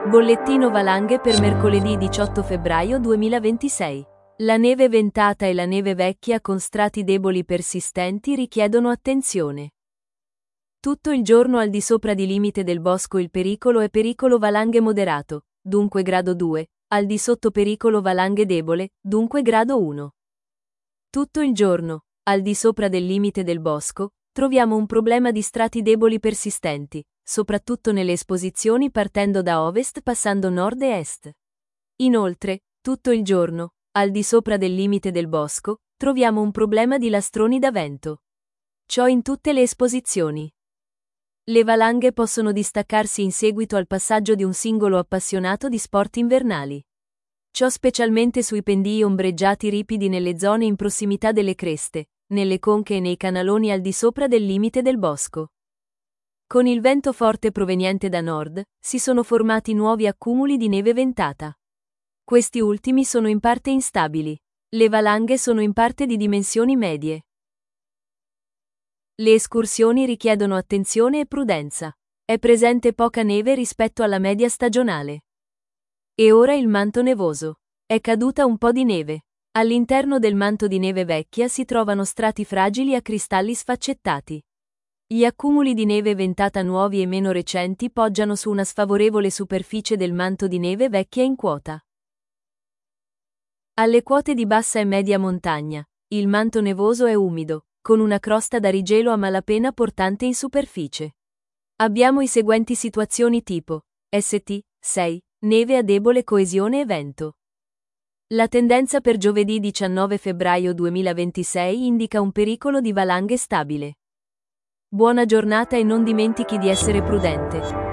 Bollettino valanghe per mercoledì 18 febbraio 2026. La neve ventata e la neve vecchia con strati deboli persistenti richiedono attenzione. Tutto il giorno al di sopra di limite del bosco il pericolo è pericolo valanghe moderato, dunque grado 2, al di sotto pericolo valanghe debole, dunque grado 1. Tutto il giorno, al di sopra del limite del bosco, troviamo un problema di strati deboli persistenti, soprattutto nelle esposizioni partendo da ovest passando nord e est. Inoltre, tutto il giorno, al di sopra del limite del bosco, troviamo un problema di lastroni da vento. Ciò in tutte le esposizioni. Le valanghe possono distaccarsi in seguito al passaggio di un singolo appassionato di sport invernali. Ciò specialmente sui pendii ombreggiati ripidi nelle zone in prossimità delle creste, nelle conche e nei canaloni al di sopra del limite del bosco. Con il vento forte proveniente da nord, si sono formati nuovi accumuli di neve ventata. Questi ultimi sono in parte instabili. Le valanghe sono in parte di dimensioni medie. Le escursioni richiedono attenzione e prudenza. È presente poca neve rispetto alla media stagionale. E ora il manto nevoso. È caduta un po' di neve. All'interno del manto di neve vecchia si trovano strati fragili a cristalli sfaccettati. Gli accumuli di neve ventata nuovi e meno recenti poggiano su una sfavorevole superficie del manto di neve vecchia in quota. Alle quote di bassa e media montagna, il manto nevoso è umido, con una crosta da rigelo a malapena portante in superficie. Abbiamo i seguenti situazioni tipo ST 6, neve a debole coesione e vento. La tendenza per giovedì 19 febbraio 2026 indica un pericolo di valanghe stabile. Buona giornata e non dimentichi di essere prudente.